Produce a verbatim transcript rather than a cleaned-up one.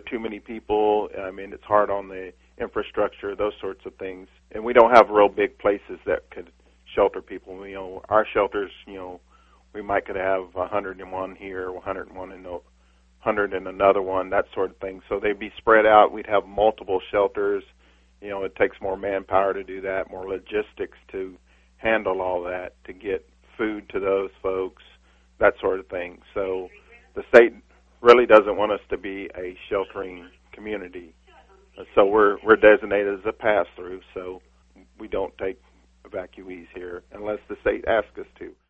too many people. I mean, it's hard on the infrastructure, those sorts of things. And we don't have real big places that could shelter people. You know, our shelters, you know, we might could have one hundred and one here, one hundred and one in the, one hundred in another one, that sort of thing. So they'd be spread out. We'd have multiple shelters. You know, it takes more manpower to do that, more logistics to handle all that, to get food to those folks, that sort of thing. So the state really doesn't want us to be a sheltering community. So we're we're designated as a pass-through, so we don't take evacuees here unless the state asks us to.